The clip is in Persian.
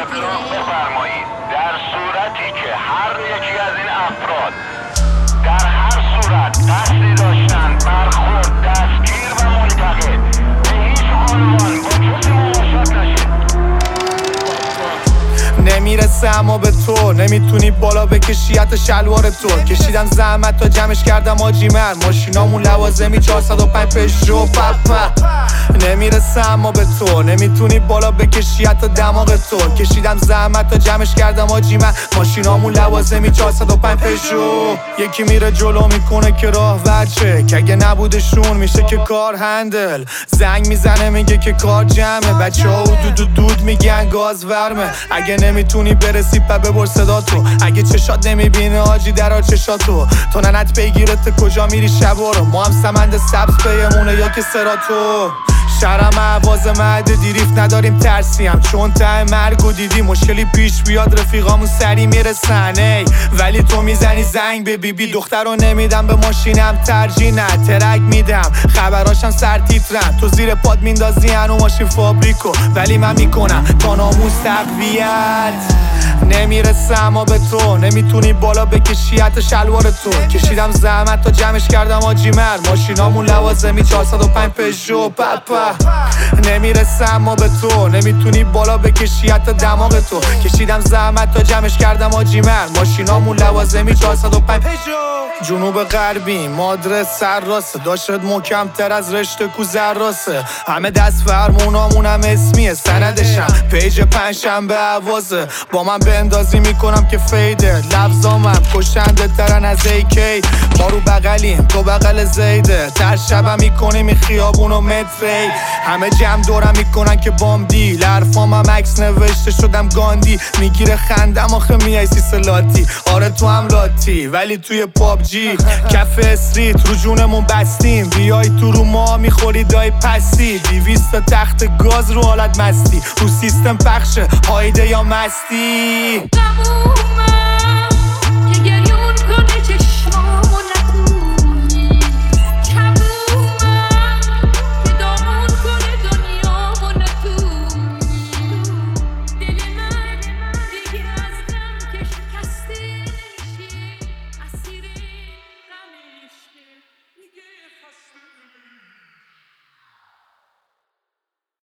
احترام بفرمایید. در صورتی که هر یکی از این افراد در هر صورت قصدی داشتن برخورد، دستگیر و منتقل به هیچ عنوان با کسی مماشات نشید. نمیرسه اما به تو نمیتونی بالا بکشی حتی شلوار تو. کشیدم زحمت تا جمعش کردم آجیمر، ماشینامون لوازمی 405 پژو پپا. نمیرسه اما به تو نمیتونی بالا بکشی حتی دماغ تو. کشیدم زحمت تا جمعش کردم آجیمر، ماشینامون لوازمی 405 پژو. یکی میره جلو میکنه که راه ورچه، که اگه نبودشون میشه که کار هندل. زنگ میزنه میگه که کار جمعه، بچه ها دود میگن گاز ورمه. اگه نمیتونی برسی پا ببر صداتو، اگه چشات نمیبینه آجی درا چشاتو. تو ننت بگیرت کجا میری شبا رو، ما هم سمند سبز پیمونه یا که سراتو. شرم عواز مهد دیریف نداریم ترسیم، چون ته مرگو دیدی مشکلی پیش بیاد رفیقامون سری میرسن. ای ولی تو میزنی زنگ به بیبی، دختر رو نمیدم به ماشینم ترجیح نه، ترک میدم خبراشم سر تیترن. تو زیر پاد میندازی هنو ماشین فابریکو، ولی من میکنم تا ناموس تقویت. نمیرسه اما به تو نمیتونی بالا بکشی حتی شلوار تو. کشیدم زحمت تا جمعش کردم آجیمر، ماشینامون لوازمی 405 پژو پپا. نمیرسه اما به تو نمیتونی بالا بکشی حتی دماغ تو. کشیدم زحمت تا جمعش کردم آجیمر، ماشینامون لوازمی 405 پژو. جنوب غربی مادرس سر راسه، داشت محکم تر از رشته کو زراسه. همه دست فرمونامون هم اسمیه، سندشم پیج پنجشنبه عوازه. با من بندازی میکنم که فیده، لفظامم کشنده ترن از AK. ما رو بغلیم تو بغل زیده، تر شبم میکنیم این خیابونو متری. همه جمع دورم میکنن که بامدی، لرفامم عکس نوشته شدم گاندی. میگیره خندم آخه میای سیس لاتی، آره تو هم لاتی ولی توی پابجی. کف استریت رو جونمون بستیم، بیای تو رو ما میخوری دای پستی. 200 تا تخت گاز رو حالت مستی، رو سیستم پخشه هایده یا مستی.